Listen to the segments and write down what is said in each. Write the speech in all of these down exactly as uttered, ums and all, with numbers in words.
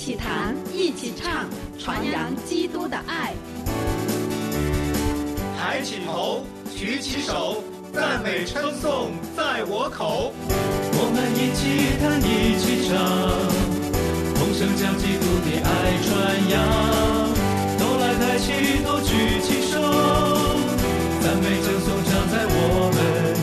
起谈，一起唱，传扬基督的爱。 抬起头，举起手，赞美称颂在我口。 我们一起弹，一起唱，同声将基督的爱传扬。都来抬起头，举起手，赞美称颂常在我们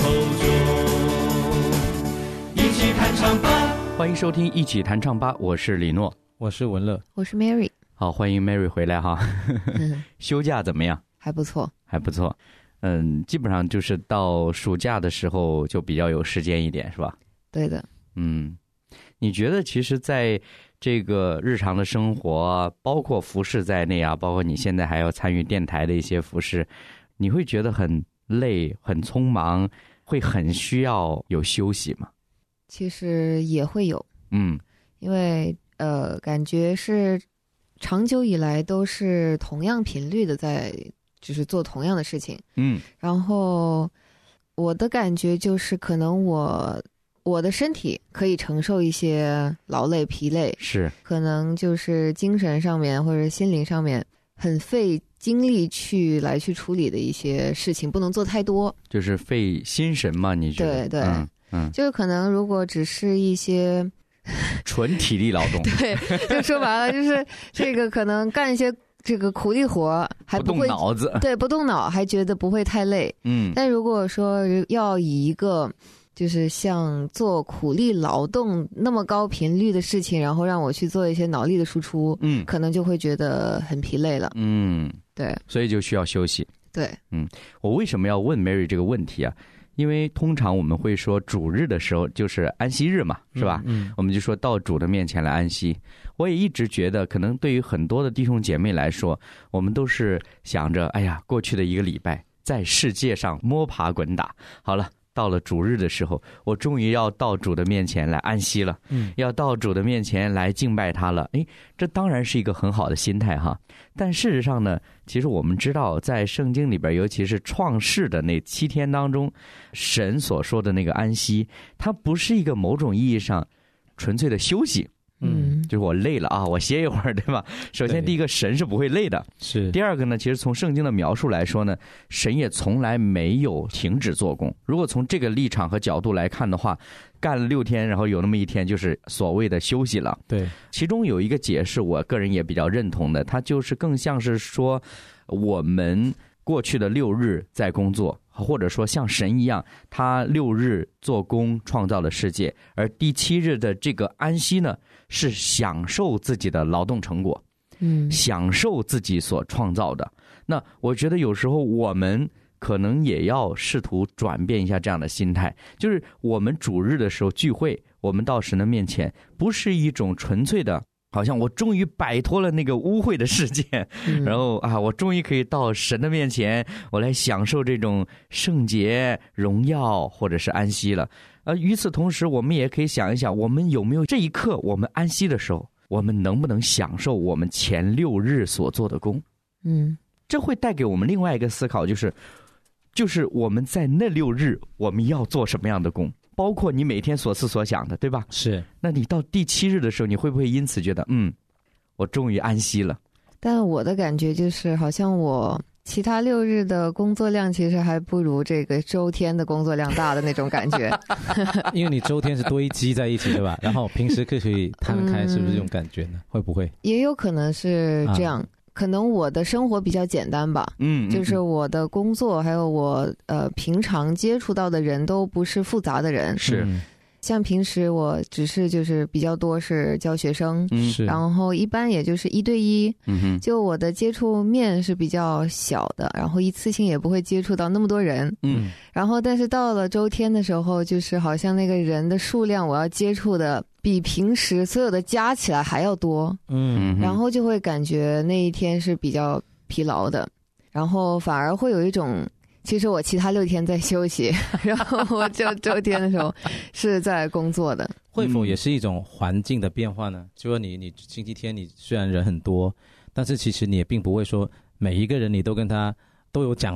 口中。一起弹唱吧！ 欢迎收听一起弹唱吧，我是李诺， 我是文乐， 我是 Mary。 好，欢迎 Mary 回来哈。休假怎么样？ 还不错， 还不错。嗯，基本上就是到暑假的时候就比较有时间一点，是吧？ 对的。 嗯，你觉得其实在这个日常的生活，包括服饰在内啊，包括你现在还要参与电台的一些服饰，你会觉得很累、很匆忙，会很需要有休息吗？ 其实也会有， 嗯， 因为呃，感觉是长久以来都是同样频率的在。就是做同样的事情， 嗯， 然后我的感觉就是可能我我的身体可以承受一些劳累疲累， 是可能就是精神上面或者心灵上面很费精力去来去处理的一些事情，不能做太多， 就是费心神嘛？你觉得？ 对对， 嗯嗯， 就是可能如果只是一些纯体力劳动， 对，就说白了就是这个可能干一些。这个苦力活还不会不动脑子， 对，不动脑还觉得不会太累。 嗯， 但如果说要以一个就是像做苦力劳动那么高频率的事情，然后让我去做一些脑力的输出， 嗯， 可能就会觉得很疲累了。 嗯， 对， 所以就需要休息。 对， 嗯，我为什么要问 Mary 这个问题啊？因为通常我们会说主日的时候就是安息日嘛，是吧？ 嗯，嗯我们就说到主的面前来安息。我也一直觉得，可能对于很多的弟兄姐妹来说，我们都是想着，哎呀，过去的一个礼拜在世界上摸爬滚打，好了，到了主日的时候，我终于要到主的面前来安息了，嗯，要到主的面前来敬拜他了。诶，这当然是一个很好的心态哈。但事实上呢，其实我们知道，在圣经里边，尤其是创世的那七天当中，神所说的那个安息，它不是一个某种意义上纯粹的休息。嗯，就是我累了啊，我歇一会儿，对吧？首先，第一个，神是不会累的。 是。 第二个呢，其实从圣经的描述来说呢，神也从来没有停止做工。如果从这个立场和角度来看的话，干了六天，然后有那么一天就是所谓的休息了。 对。其中有一个解释，我个人也比较认同的，它就是更像是说，我们过去的六日在工作。或者说像神一样，他六日做工创造了世界，而第七日的这个安息呢，是享受自己的劳动成果，嗯，享受自己所创造的。那我觉得有时候我们可能也要试图转变一下这样的心态，就是我们主日的时候聚会，我们到神的面前，不是一种纯粹的好像我终于摆脱了那个污秽的世界，嗯、然后啊，我终于可以到神的面前，我来享受这种圣洁、荣耀或者是安息了。而与此同时，我们也可以想一想，我们有没有这一刻我们安息的时候，我们能不能享受我们前六日所做的工？嗯，这会带给我们另外一个思考，就是就是我们在那六日我们要做什么样的工？包括你每天所思所想的，对吧？ 是。 那你到第七日的时候，你会不会因此觉得，嗯，我终于安息了？ 但我的感觉就是，好像我其他六日的工作量其实还不如这个周天的工作量大的那种感觉。 因为你周天是堆积在一起，对吧？然后平时可以摊开，是不是这种感觉呢？会不会？ 也有可能是这样。啊，可能我的生活比较简单吧，嗯，就是我的工作还有我呃平常接触到的人都不是复杂的人， 是， 像平时我只是就是比较多是教学生，嗯，然后一般也就是一对一，嗯哼，就我的接触面是比较小的，然后一次性也不会接触到那么多人，嗯，然后但是到了周天的时候，就是好像那个人的数量我要接触的比平时所有的加起来还要多，嗯，然后就会感觉那一天是比较疲劳的，然后反而会有一种，其实我其他六天在休息，然后我就周天的时候是在工作的。 会否也是一种环境的变化呢？就说你你星期天你虽然人很多，但是其实你也并不会说每一个人你都跟他都有讲话，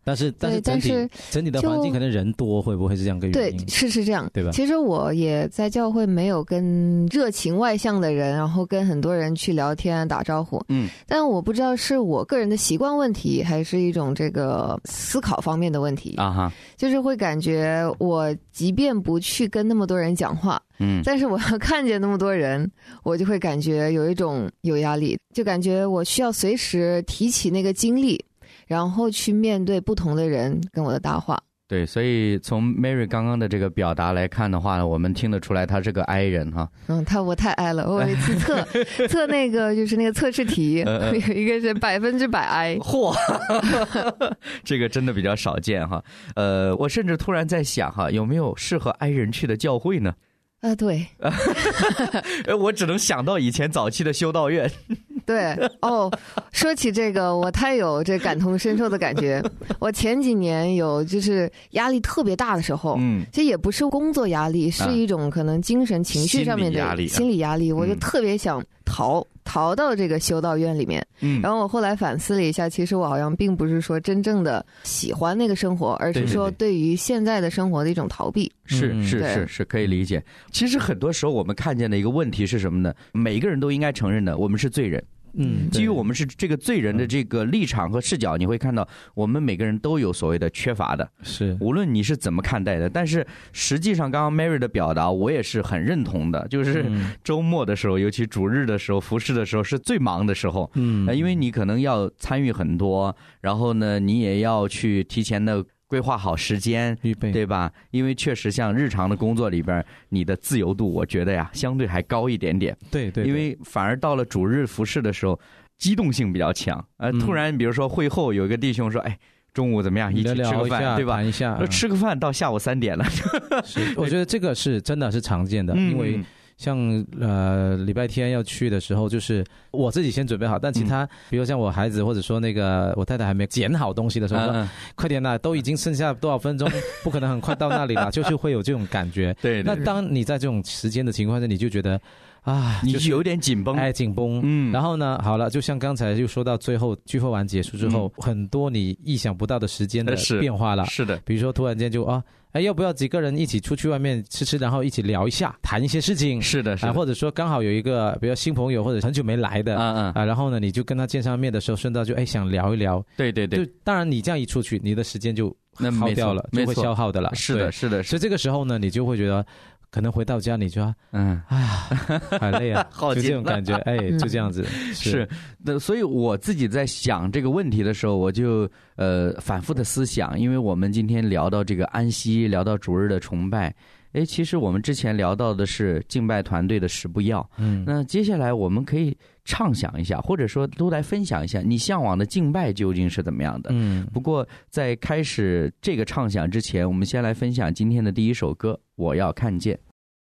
但是但是整体但是整体的环境可能人多，会不会是这样个原因？ 对，是是这样， 对吧？ 其实我也在教会没有跟热情外向的人，然后跟很多人去聊天打招呼， 嗯， 但我不知道是我个人的习惯问题，还是一种这个思考方面的问题啊哈， 就是会感觉我即便不去跟那么多人讲话，嗯，但是我要看见那么多人，我就会感觉有一种有压力，就感觉我需要随时提起那个经历，然后去面对不同的人跟我的搭话。 对，所以从 Mary 刚刚的这个表达来看的话，我们听得出来她是个 I 人哈。 嗯，他我太 I 了，我有一次测测那个就是那个测试题，有一个是百分之百 I。 嚯，这个真的比较少见哈。呃，我甚至突然在想哈，有没有适合 I 人去的教会呢？ 啊、呃，对， 我只能想到以前早期的修道院。 对哦，说起这个，我太有这感同身受的感觉。我前几年有就是压力特别大的时候，嗯，这也不是工作压力，是一种可能精神情绪上面的心理压力， 心理压力，我就特别想逃。逃到这个修道院里面，嗯，然后我后来反思了一下，其实我好像并不是说真正的喜欢那个生活，而是说对于现在的生活的一种逃避。 是是是是，可以理解。其实很多时候我们看见的一个问题是什么呢？每个人都应该承认的，我们是罪人。嗯，基于我们是这个罪人的这个立场和视角，你会看到我们每个人都有所谓的缺乏的， 是无论你是怎么看待的。但是实际上，刚刚 Mary 的表达我也是很认同的，就是周末的时候，尤其主日的时候，服事的时候是最忙的时候，嗯，因为你可能要参与很多，然后呢，你也要去提前的规划好时间， 预备， 对吧？因为确实像日常的工作里边，你的自由度，我觉得呀，相对还高一点点。 对 对, 对， 因为反而到了主日服事的时候，机动性比较强。呃，突然比如说会后有一个弟兄说，哎，中午怎么样？一起吃个饭，对吧？ 谈一下， 说吃个饭到下午三点了。 是，我觉得这个是真的是常见的，嗯、因为。像呃礼拜天要去的时候，就是我自己先准备好，但其他、嗯、比如像我孩子或者说那个我太太还没捡好东西的时候，说、嗯、快点啦，都已经剩下多少分钟，不可能很快到那里了，就是会有这种感觉。 对, 对, 对， 那当你在这种时间的情况下，你就觉得啊， 你就有点紧绷， 哎，紧绷。嗯，然后呢，好了，就像刚才又说到最后聚会完结束之后，嗯、很多你意想不到的时间的变化了。 是的， 比如说突然间就啊。哎，要不要几个人一起出去外面吃吃，然后一起聊一下，谈一些事情？ 是的，是的。 啊，或者说刚好有一个，比如新朋友或者很久没来的，嗯嗯啊，然后呢，你就跟他见上面的时候，顺道就哎想聊一聊。 对对对。 就当然你这样一出去，你的时间就耗掉了，就会消耗的了。 是的，是的。 所以这个时候呢，你就会觉得。可能回到家你就要嗯，哎呀，好累啊，就这种感觉，哎，就这样子。 是，那所以我自己在想这个问题的时候，我就呃反复的思想，因为我们今天聊到这个安息，聊到主日的崇拜。哎，其实我们之前聊到的是敬拜团队的十不要，嗯，那接下来我们可以畅想一下，或者说都来分享一下你向往的敬拜究竟是怎么样的。嗯，不过在开始这个畅想之前，我们先来分享今天的第一首歌，我要看见。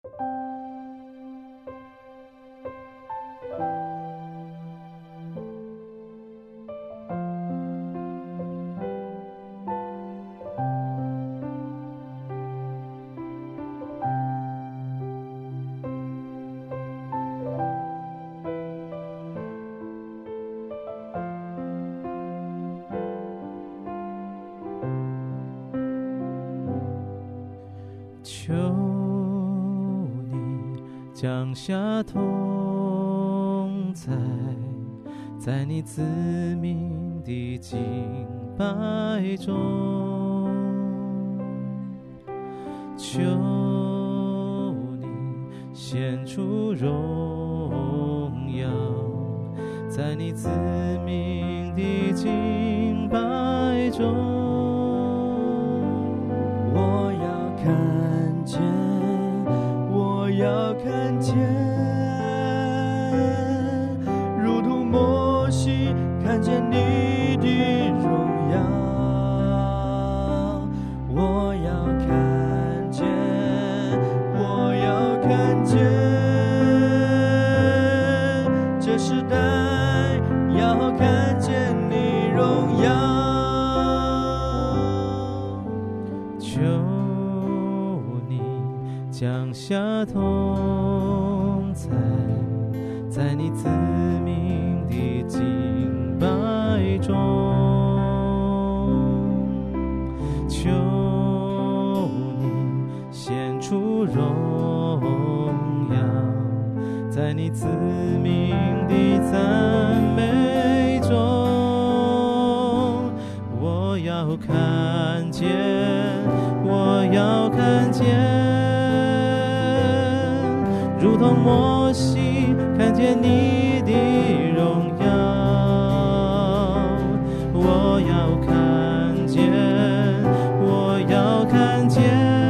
求你降下同在，在你子民的敬拜中，求你显出荣耀，在你子民的敬拜中，我要看见，我要看见，如同摩西看见你的荣耀。我要看见，我要看见，这时代要看见你荣耀。求降下同在，在你子民的敬拜中， 在你赐名的赞美中，我要看见，我要看见，如同摩西看见你的荣耀，我要看见，我要看见，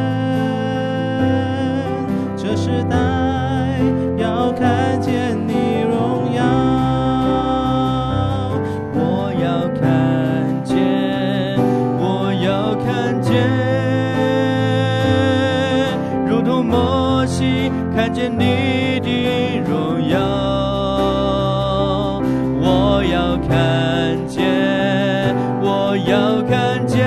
这时代要看见你荣耀，我要看见，我要看见，如同摩西看见你的荣耀，我要看见，我要看见，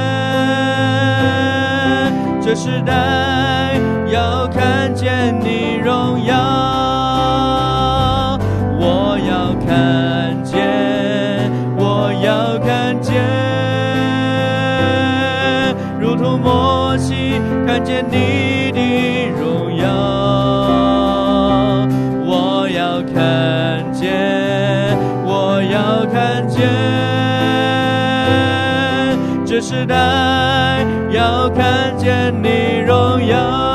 这时代要看见你荣耀，我要看见，我要看见，如同摩西看见你的荣耀，我要看见，我要看见，这时代要看见你荣耀，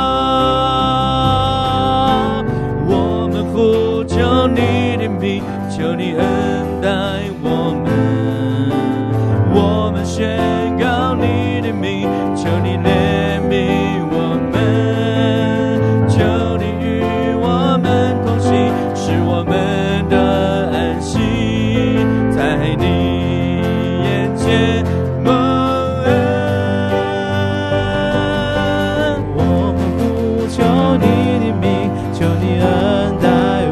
求你的名，求你恩待我们，我们宣告你的名，求你怜悯我们，求你与我们同行，使我们的安息在你眼前蒙恩。我们呼求你的名，求你恩待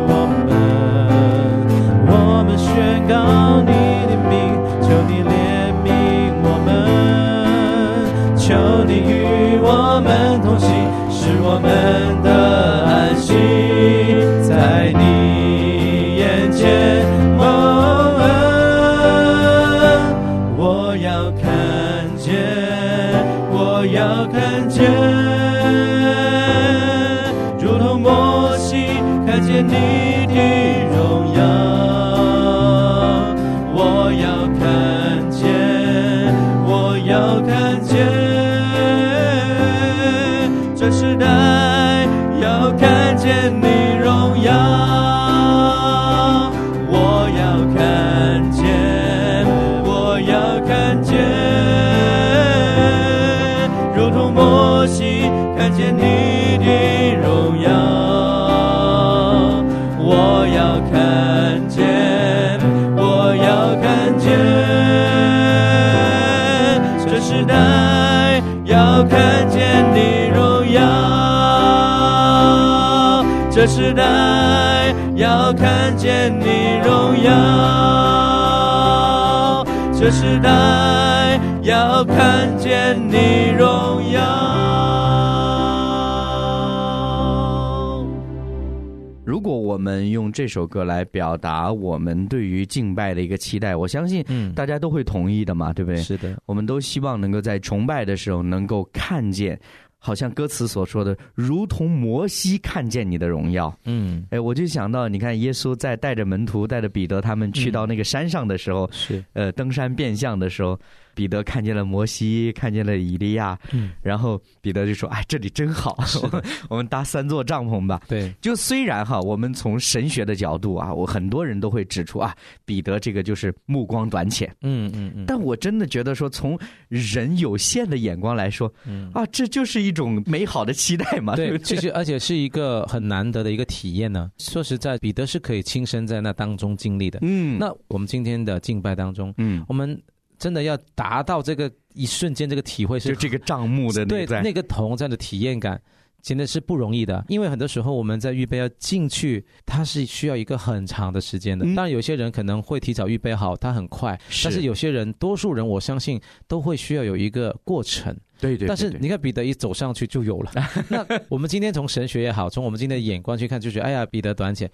宣告你的名，求你怜悯我们，求你与我们同行，使我们的安息在你眼前蒙恩。我要看见，我要看见，如同摩西看见你的荣耀，我要看见，我要看见，这时代要看见你荣耀，我要看见，我要看见，如同摩西看见你的荣耀，我要看见，我要看见，这时代要看见你荣耀，这时代要看见你荣耀，这时代要看见你荣耀。 如果我们用这首歌来表达我们对于敬拜的一个期待，我相信大家都会同意的嘛，对不对？ 是的， 我们都希望能够在崇拜的时候能够看见，好像歌词所说的，如同摩西看见你的荣耀。嗯，哎，我就想到，你看耶稣在带着门徒、带着彼得他们去到那个山上的时候，是、嗯、呃登山变相的时候，彼得看见了摩西，看见了以利亚，嗯，然后彼得就说：“哎，这里真好，我们搭三座帐篷吧。”对，就虽然哈，我们从神学的角度啊，我很多人都会指出啊，彼得这个就是目光短浅，嗯嗯嗯，但我真的觉得说，从人有限的眼光来说，嗯啊，这就是一种美好的期待嘛，对，对不对？ 其实而且是一个很难得的一个体验呢。说实在，彼得是可以亲身在那当中经历的。嗯，那我们今天的敬拜当中，嗯，我们真的要达到这个一瞬间这个体会是， 就这个帐幕的对那个同在的体验感，真的是不容易的。因为很多时候我们在预备要进去，它是需要一个很长的时间的。当然有些人可能会提早预备好，它很快，但是有些人，多数人我相信都会需要有一个过程。 对 对, 对, 对， 但是你看彼得一走上去就有了。那我们今天从神学也好，从我们今天的眼光去看，就觉得哎呀彼得短浅。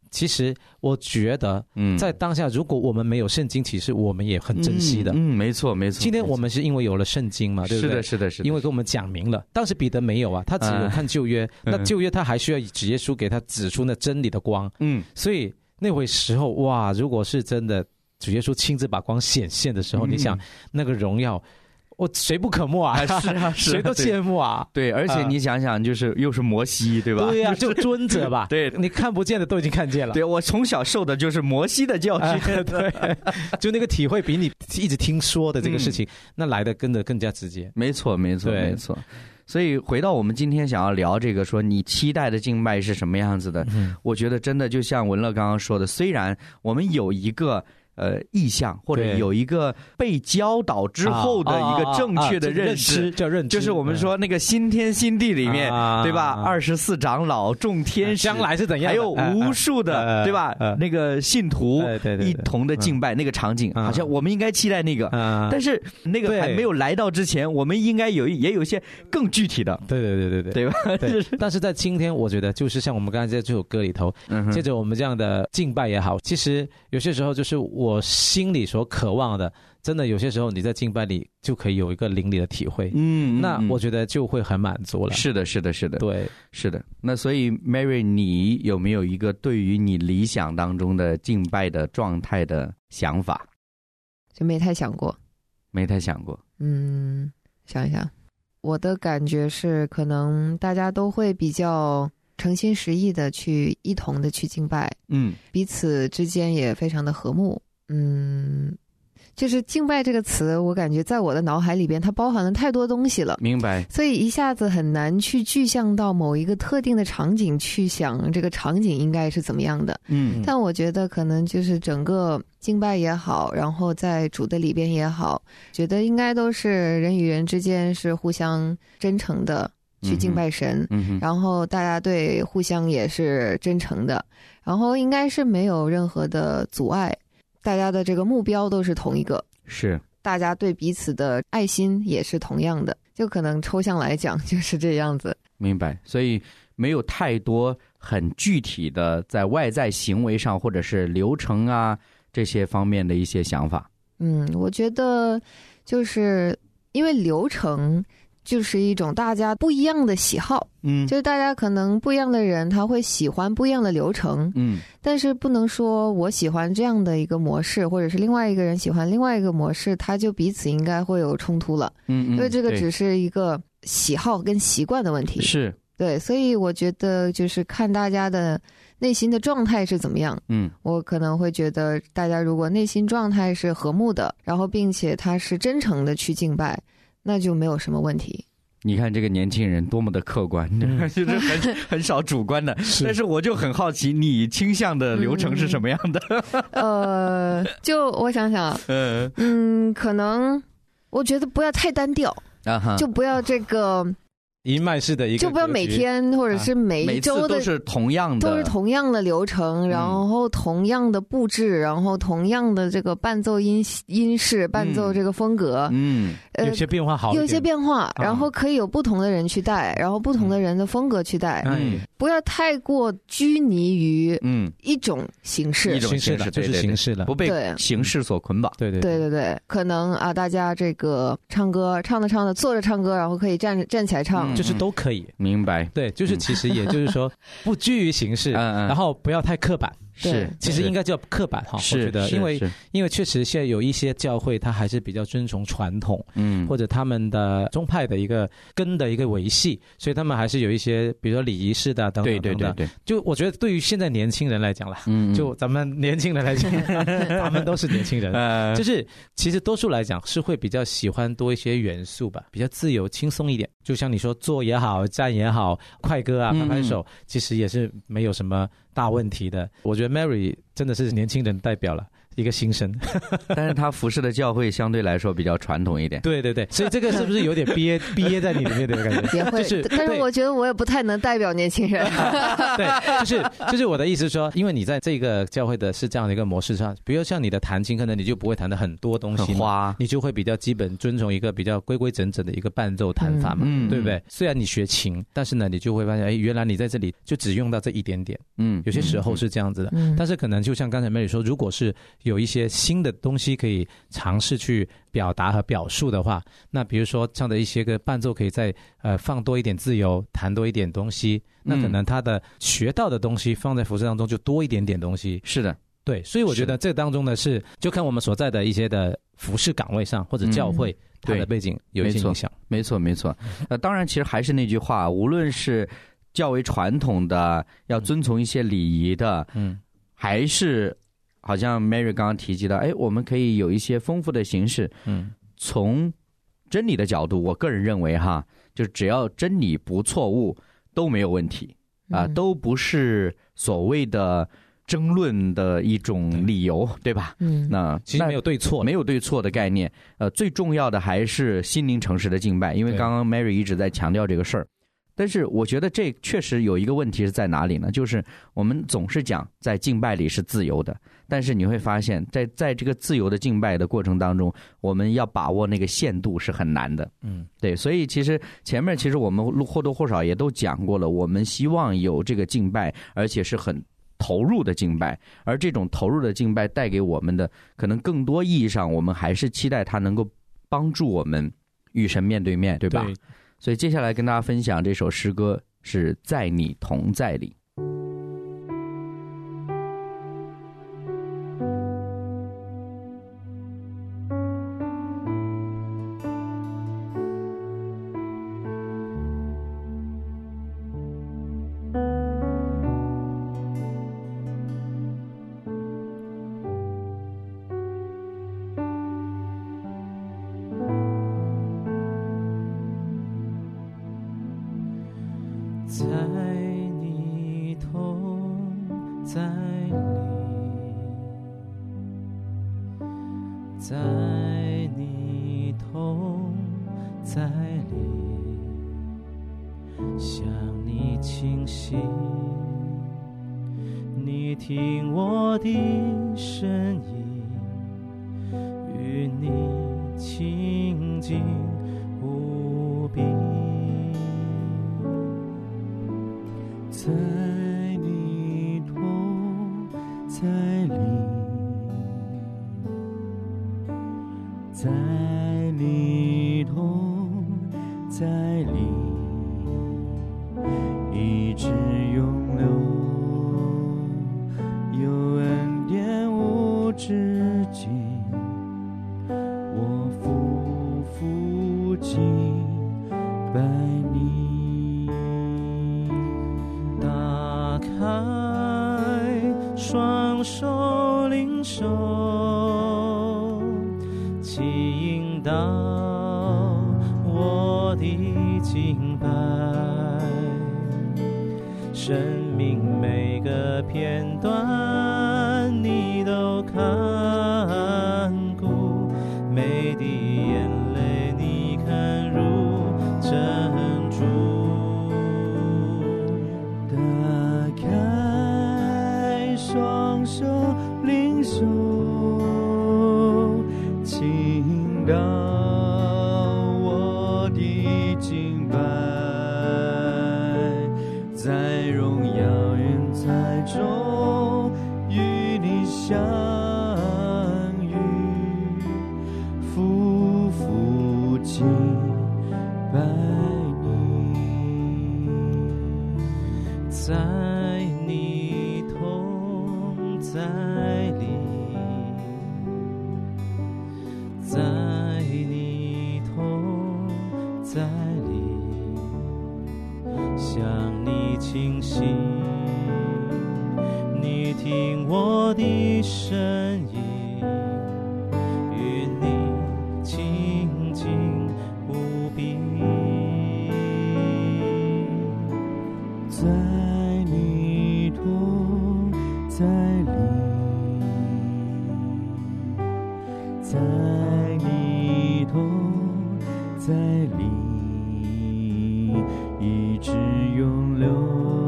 其实我觉得，在当下，如果我们没有圣经启示，我们也很珍惜的。 嗯，嗯没错，没错。 今天我们是因为有了圣经嘛，对不对？ 是的，是的，是的。 因为给我们讲明了，当时彼得没有啊，他只有看旧约，嗯、那旧约他还需要主耶稣给他指出那真理的光。嗯，所以那回时候，哇，如果是真的主耶稣亲自把光显现的时候，嗯、你想那个荣耀。我谁不可没啊？ 是啊，是谁都羡慕啊！ 对，而且你想想，就是又是摩西，对吧？ 对呀、啊，就尊者吧。 对， 你看不见的都已经看见了。 对，我从小受的就是摩西的教训， 呃、对，就那个体会比你一直听说的这个事情，嗯、那来的跟的更加直接。 没错，没错，没错。所以回到我们今天想要聊这个，说你期待的敬拜是什么样子的？嗯、我觉得真的就像文乐刚刚说的，虽然我们有一个。呃，意向或者有一个被教导之后的一个正确的认识， 叫认知， 就是我们说那个新天新地里面，对吧？二十四长老、众天使， 将来是怎样？ 还有无数的，对吧？那个信徒一同的敬拜那个场景，好像我们应该期待那个，但是那个还没有来到之前，我们应该有也有一些更具体的， 对对对对对， 对吧？ 对。但是在今天，我觉得就是像我们刚才在这首歌里头，接着我们这样的敬拜也好，其实有些时候就是我。我心里所渴望的，真的有些时候你在敬拜里就可以有一个灵里的体会，嗯，那我觉得就会很满足了。 是的，是的，是的， 对， 是的。那所以 Mary， 你有没有一个对于你理想当中的敬拜的状态的想法？ 就没太想过， 没太想过。 嗯，想一想，我的感觉是，可能大家都会比较。诚心实意的去一同的去敬拜，嗯，彼此之间也非常的和睦，嗯，就是敬拜这个词，我感觉在我的脑海里边，它包含了太多东西了， 明白？ 所以一下子很难去具象到某一个特定的场景去想这个场景应该是怎么样的，嗯，但我觉得可能就是整个敬拜也好，然后在主的里边也好，觉得应该都是人与人之间是互相真诚的。去敬拜神、嗯、然后大家对互相也是真诚的，然后应该是没有任何的阻碍，大家的这个目标都是同一个， 是大家对彼此的爱心也是同样的，就可能抽象来讲就是这样子。 明白，所以没有太多很具体的在外在行为上或者是流程啊这些方面的一些想法。 嗯，我觉得就是因为流程就是一种大家不一样的喜好，嗯，就是大家可能不一样的人他会喜欢不一样的流程，嗯，但是不能说我喜欢这样的一个模式，或者是另外一个人喜欢另外一个模式，他就彼此应该会有冲突了，嗯，因为这个只是一个喜好跟习惯的问题， 是对，所以我觉得就是看大家的内心的状态是怎么样，嗯，我可能会觉得大家如果内心状态是和睦的，然后并且他是真诚的去敬拜，那就没有什么问题。 你看这个年轻人多么的客观，嗯、就是很很少主观的。是但是我就很好奇，你倾向的流程是什么样的？ 嗯、呃，就我想想，嗯嗯，可能我觉得不要太单调，啊、就不要这个。 一脉式的一个， 就不要每天或者是每一周的、 啊、都是同样的， 都是同样的流程，然后同样的布置，嗯、然后同样的这个伴奏音音式、伴奏这个风格， 嗯，呃、有些变化好一点， 有些变化，然后可以有不同的人去带，然后不同的人的风格去带，嗯，不要太过拘泥于嗯一种形式， 一种形式就是形式了， 不被形式所捆绑， 对对对对对，可能啊，大家这个唱歌唱着唱着坐着唱歌，然后可以站站起来唱。 就是都可以， 明白？ 对，就是其实也就是说，不拘于形式，然后不要太刻板。 是， 其实应该叫刻板哈，我觉得，因为因为确实现在有一些教会，它还是比较遵从传统，嗯，或者他们的宗派的一个根的一个维系，所以他们还是有一些，比如说礼仪式的等等等等。对对对对。就我觉得对于现在年轻人来讲啦，嗯，就咱们年轻人来讲，他们都是年轻人，就是其实多数来讲是会比较喜欢多一些元素吧，比较自由轻松一点。就像你说坐也好，站也好，快歌啊，拍拍手，其实也是没有什么大问题的。我觉得 Mary 真的是年轻人代表了， 一个新生。 但是他服侍的教会相对来说比较传统一点。 对对对，所以这个是不是有点憋憋在你里面的感觉？ 也会，就是、但是我觉得我也不太能代表年轻人。 对，就是就是我的意思是说，因为你在这个教会的是这样的一个模式上，比如像你的弹琴，可能你就不会弹的很多东西嘛，你就会比较基本遵从一个比较规规整整的一个伴奏弹法嘛，嗯、对不对？虽然你学琴，但是呢，你就会发现，哎，原来你在这里就只用到这一点点，嗯，有些时候是这样子的，嗯、但是可能就像刚才 Mary 说，如果是有一些新的东西可以尝试去表达和表述的话，那比如说这样的一些个伴奏可以再呃放多一点自由，弹多一点东西，那可能他的学到的东西放在服事当中就多一点点东西。 是的， 对，所以我觉得这当中呢是就看我们所在的一些的服事岗位上或者教会、嗯、它的背景有一些影响。 没错没错，呃，当然其实还是那句话，无论是较为传统的要遵从一些礼仪的，嗯，还是好像 Mary 刚刚提及到，哎，我们可以有一些丰富的形式，嗯，从真理的角度，我个人认为哈，就只要真理不错误都没有问题啊、呃，都不是所谓的争论的一种理由，对吧？嗯，那其实没有对错， 没有对错的概念。呃，最重要的还是心灵诚实的敬拜，因为刚刚 Mary 一直在强调这个事儿。但是我觉得这确实有一个问题是在哪里呢？就是我们总是讲在敬拜里是自由的，但是你会发现在在这个自由的敬拜的过程当中，我们要把握那个限度是很难的。嗯，对，所以其实前面其实我们或多或少也都讲过了，我们希望有这个敬拜，而且是很投入的敬拜，而这种投入的敬拜带给我们的可能更多意义上，我们还是期待它能够帮助我们与神面对面，对吧？对。所以接下来跟大家分享这首诗歌是在你同在里。 在你同在里，在你同在里，向你倾心，你听我的声音，与你亲近无比。在你同在里，在你同在里，一直永留，有恩典无止境，我夫妇敬拜你。双手领受，请引导我的敬拜，生命每个片段你都看顾，每滴眼泪你看入珍珠。打开双手领受，倾倒我的敬拜，在荣耀云彩中与你相遇，夫妇敬拜你，在你同在里，在你同在里，向你倾心，你听我的声音，与你亲近无比，在你同在里， 在你同在里一直永留，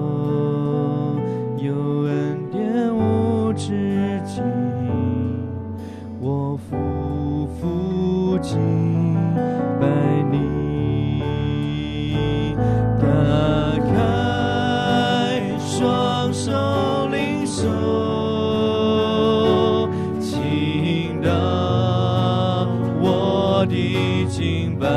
有恩典无止境，我夫妇敬拜你，打开双手领受，倾倒我的敬拜，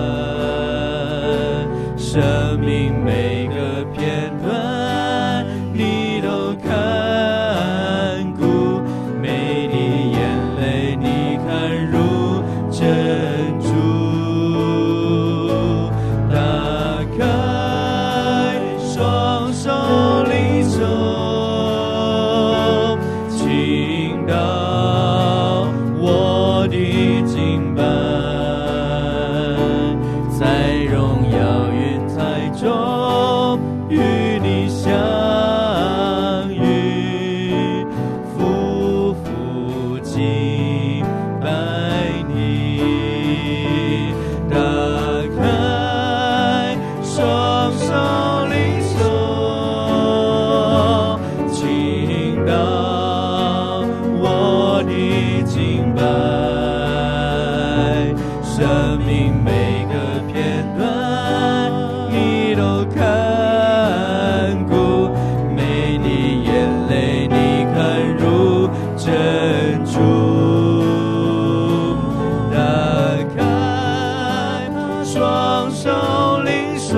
生命每个片段你都看顾，每滴眼泪你看入珍珠，打开双手领受，倾倒我的敬拜，在荣耀云彩中与你相遇，夫妇敬拜你，打开双手领受，倾倒我的敬拜，生命每个片段你都看顾，每滴眼泪你看入珍珠，打开双手领受，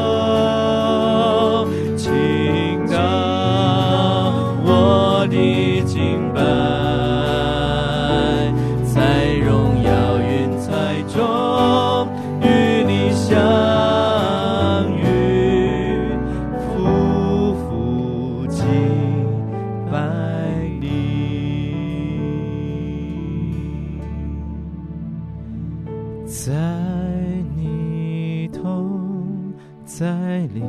倾倒我的敬拜，在荣耀云彩中与你相遇，夫妇敬拜你，在你同在里，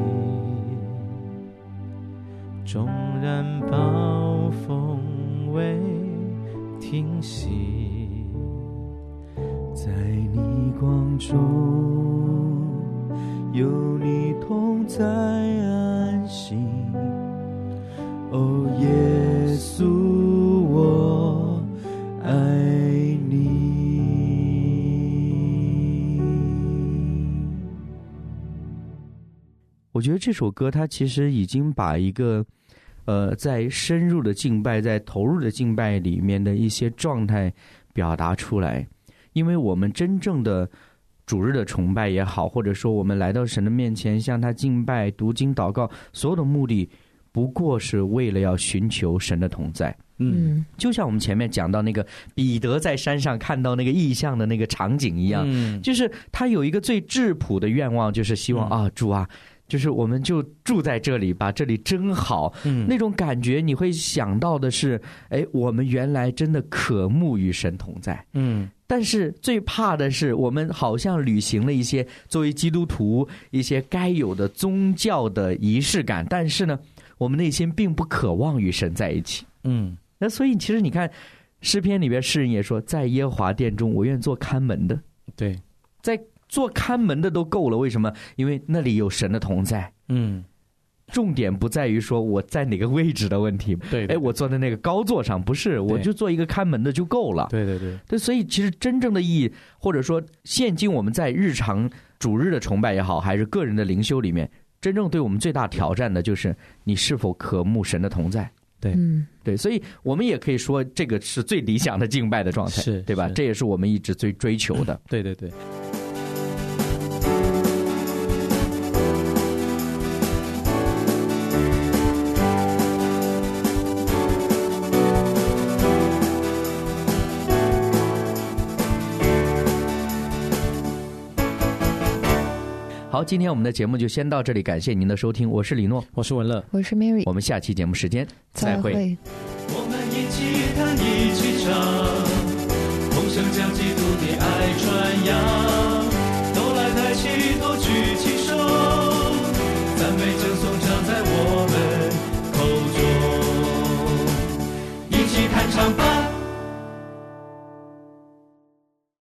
纵然暴风未停息，在你光中有你同在安心，哦，耶稣我爱你。 我觉得这首歌它其实已经把一个呃在深入的敬拜，在投入的敬拜里面的一些状态表达出来。因为我们真正的主日的崇拜也好，或者说我们来到神的面前向他敬拜、读经、祷告，所有的目的不过是为了要寻求神的同在。嗯，就像我们前面讲到那个彼得在山上看到那个异象的那个场景一样，嗯，就是他有一个最质朴的愿望，就是希望、嗯、啊，主啊，就是我们就住在这里吧，这里真好。嗯，那种感觉你会想到的是，哎，我们原来真的渴慕与神同在。嗯，但是最怕的是，我们好像履行了一些作为基督徒一些该有的宗教的仪式感，但是呢，我们内心并不渴望与神在一起。嗯，那所以其实你看诗篇里边诗人也说，在耶和华殿中我愿做看门的。对，在做看门的都够了，为什么？因为那里有神的同在。嗯，重点不在于说我在哪个位置的问题。对，哎，我坐在那个高座上，不是，我就做一个看门的就够了。对对对对，所以其实真正的意义，或者说现今我们在日常主日的崇拜也好，还是个人的灵修里面，真正对我们最大挑战的就是你是否渴慕神的同在。对，嗯，对，所以我们也可以说这个是最理想的敬拜的状态，是，对吧？这也是我们一直最追求的。对对对。好，今天我们的节目就先到这里，感谢您的收听，我是李诺，我是文乐， 我是 Mary， 我们下期节目时间再会。 我们一起弹一起唱，同声将基督的爱传扬。